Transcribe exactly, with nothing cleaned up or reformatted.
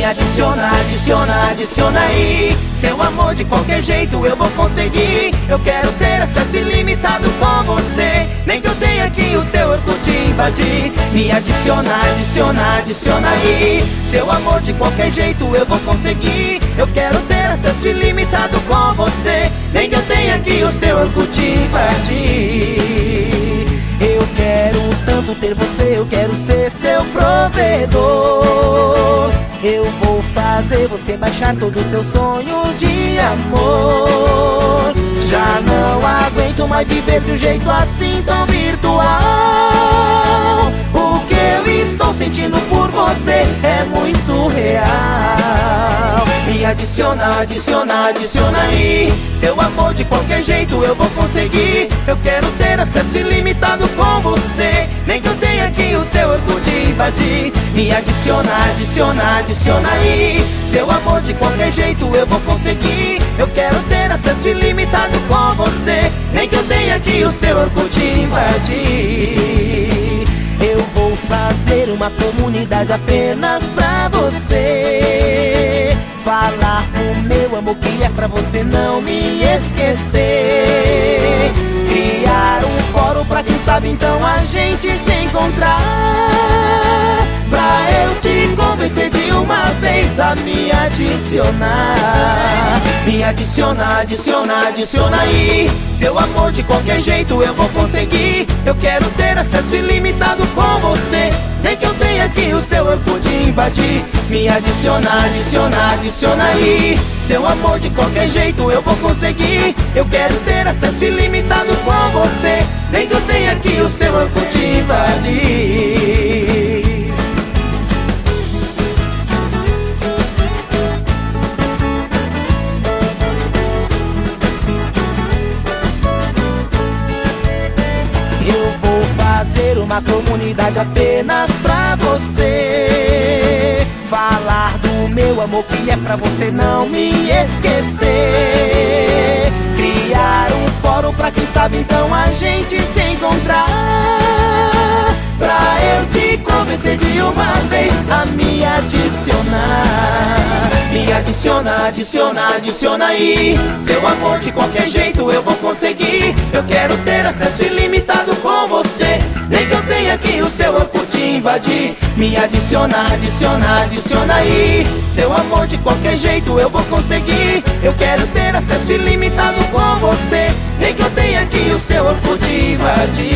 adiciona, adiciona, adiciona aí. Seu amor de qualquer jeito eu vou conseguir. Eu quero ter acesso ilimitado com você, nem que eu tenha aqui o seu Orkut invadir. Me adiciona, adiciona, adiciona aí. Seu amor de qualquer jeito eu vou conseguir. Eu quero ter acesso ilimitado com você, nem que eu tenha aqui o seu Orkut invadir. Eu quero tanto ter você, eu quero ser seu provedor. Eu vou fazer você baixar todos os seus sonhos de amor. Já não aguento mais viver de um jeito assim tão virtual. O que eu estou sentindo por você é muito real. Me adiciona, adiciona, adiciona aí. Seu amor de qualquer jeito eu vou conseguir. Eu quero ter acesso ilimitado com você, nem que eu tenha aqui o seu Orkut invadir. Me adiciona, adiciona, adiciona aí. Seu amor de qualquer jeito eu vou conseguir. Eu quero ter acesso ilimitado com você, nem que eu tenha aqui o seu Orkut invadir. Eu vou fazer uma comunidade apenas pra você. Falar o meu amor que é pra você não me esquecer. Criar um fórum pra quem sabe então a gente se encontrar. Pra eu te convencer de uma vez a me adicionar. Me adiciona, adiciona, adiciona aí. Seu amor de qualquer jeito eu vou conseguir. Eu quero ter acesso ilimitado com você, nem que eu tenha aqui o seu Orkut invadir. Me adiciona, adiciona, adiciona aí. Seu amor de qualquer jeito eu vou conseguir. Eu quero ter acesso ilimitado com você, nem que eu tenha aqui o seu Orkut invadir. Eu vou fazer uma comunidade apenas pra você. Falar do meu amor que é pra você não me esquecer. Criar um fórum pra quem sabe então a gente se encontrar. Pra eu te convencer de uma vez a me adicionar. Me adiciona, adiciona, adiciona aí. Seu amor de qualquer jeito eu vou conseguir. Eu quero ter acesso ilimitado com você, nem que eu tenha aqui o seu Orkut invadir. Me adiciona, adiciona, adiciona aí. Seu amor de qualquer jeito eu vou conseguir. Eu quero ter acesso ilimitado com você, nem que eu tenha aqui o seu Orkut invadir.